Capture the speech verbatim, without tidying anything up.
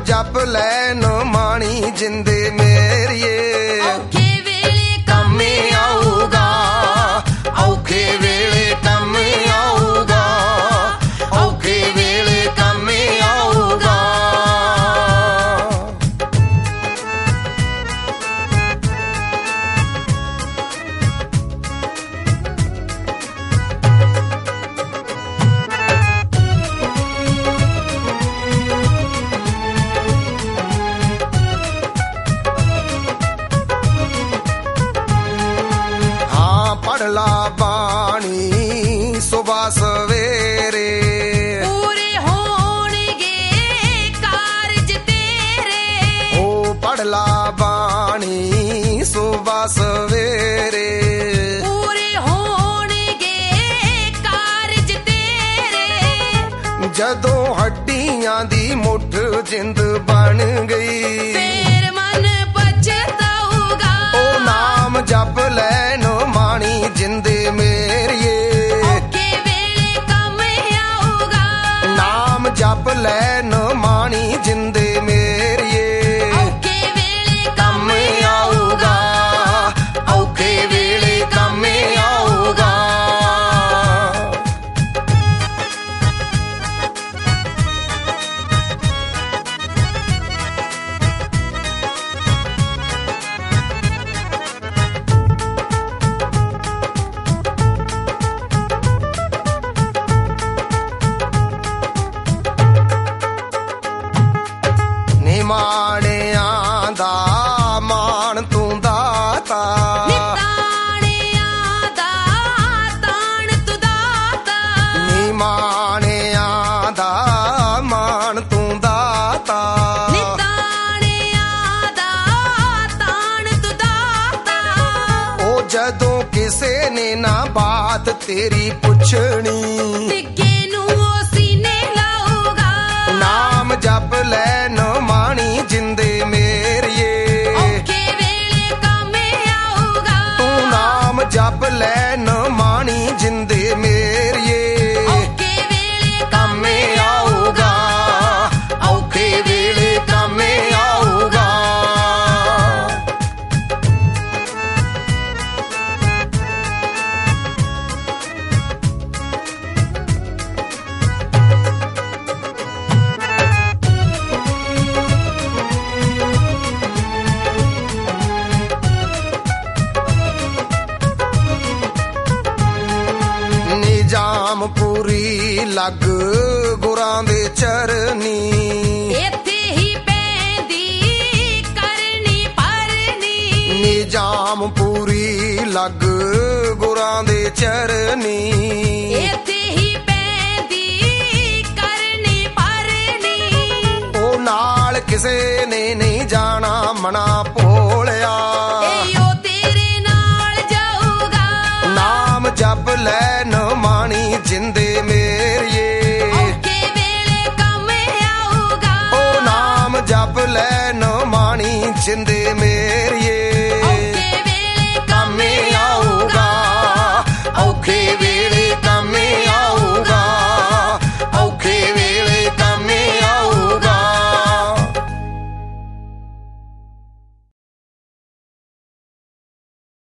ਜਪ ਲੈਨ ਮਾਣੀ ਜਿੰਦੇ ਮੇਰੀਏ ਔਖੇ ਵੇਲੇ ਕੰਮ ਆਊਗਾ ਔਖੇ ਵੇਲੇ ਕੰਮ ਆਊਗਾ ਔਖੇ ਵੇਲੇ ਕੰਮ ਆਊਗਾ ਪੜਲਾ ਬਾਣੀ ਸੁਬਾ ਸਵੇਰੇ ਪੂਰੇ ਹੋਣਗੇ ਕਾਰਜ ਤੇਰੇ ਓ ਪੜਲਾ ਬਾਣੀ ਸੁਬਾ ਸਵੇਰੇ ਪੂਰੇ ਹੋਣਗੇ ਕਾਰਜ ਤੇਰੇ ਜਦੋਂ ਹੱਡੀਆਂ ਦੀ ਮੁੱਠ ਜਿੰਦ ਬਣ ਗਈ ਫੇਰ ਮਨ ਪਛਤਾਊਗਾ ਓ ਨਾਮ ਜਪ ਲੈਨ ਮਾਣੀ ਜਿੰਦੇ ਮੇਰੀਏ ਔਖੇ ਵੇਲੇ ਕੰਮ ਆਊਗਾ ਨਾਮ ਜਪ ਲੈਨ ਮਾਣੀ ਜਿੰਦੇ ਮੇਰੀਏ ਔਖੇ ਵੇਲੇ ਕੰਮ ਆਊਗਾ ਔਖੇ ਵੇਲੇ ਕੰਮ ਆਊਗਾ ਮਾਣਿਆਂ ਦਾ ਮਾਣ ਤੂੰ ਦਾਤਾ ਨਿਤਾਣਿਆਂ ਦਾ ਤਾਣ ਤੂੰ ਦਾਤਾ ਨੀ ਮਾਣਿਆਂ ਦਾ ਮਾਣ ਤੂੰ ਦਾਤਾ ਨਿਤਾਣਿਆਂ ਦਾ ਤਾਣ ਤੂੰ ਦਾਤਾ ਉਹ ਜਦੋਂ ਕਿਸੇ ਨੇ ਨਾ ਬਾਤ ਤੇਰੀ ਪੁੱਛਣੀ ਟਿੱਕੇ ਨੂੰ ਉਹ ਸੀਨੇ ਲਾਊਗਾ ਨਾਮ ਜਪ ਲੈਨ ਮਾਣੀ ਜਿੰਦੇ ਮੇਰੀਏ ਔਖੇ ਵੇਲੇ ਕੰਮ ਆਊਗਾ ਤੂੰ ਨਾਮ ਜਪ ਲੈਨ ਮਾਣੀ ਜਿੰਦੇ ਮੇਰੀਏ ਔਖੇ ਵੇਲੇ ਕੰਮ ਆਊਗਾ ਔਖੇ ਵੇਲੇ ਕੰਮ ਆਊਗਾ ਨਿਜਾਮ ਪੂਰੀ ਲੱਗ ਗੁਰਾਂ ਦੇ ਚਰਨੀ ਇੱਥੇ ਹੀ ਪੈਂਦੀ ਕਰਨੀ ਪਰਨੀ ਨਿਜਾਮ ਪੂਰੀ ਲੱਗ ਗੁਰਾਂ ਦੇ ਚਰਨੀ ਇੱਥੇ ਹੀ ਪੈਂਦੀ ਕਰਨੀ ਪਰਨੀ ਉਹ ਨਾਲ ਕਿਸੇ ਨੇ ਨਹੀਂ ਜਾਣਾ ਮਨਾ ਭੋਲਿਆ ਏਓ ਤੇਰੇ ਨਾਲ ਜਾਊਗਾ ਨਾਮ ਜਪ ਲੈਨ ਮਾਣੀ ਜਿੰਦੇ ਮੇਰੀਏ ਔਖੇ ਵੇਲੇ ਕੰਮ ਆਊਗਾ ਉਹ ਨਾਮ ਜਪ ਲੈਨ ਮਾਣੀ ਜਿੰਦੇ ਮੇਰੀਏ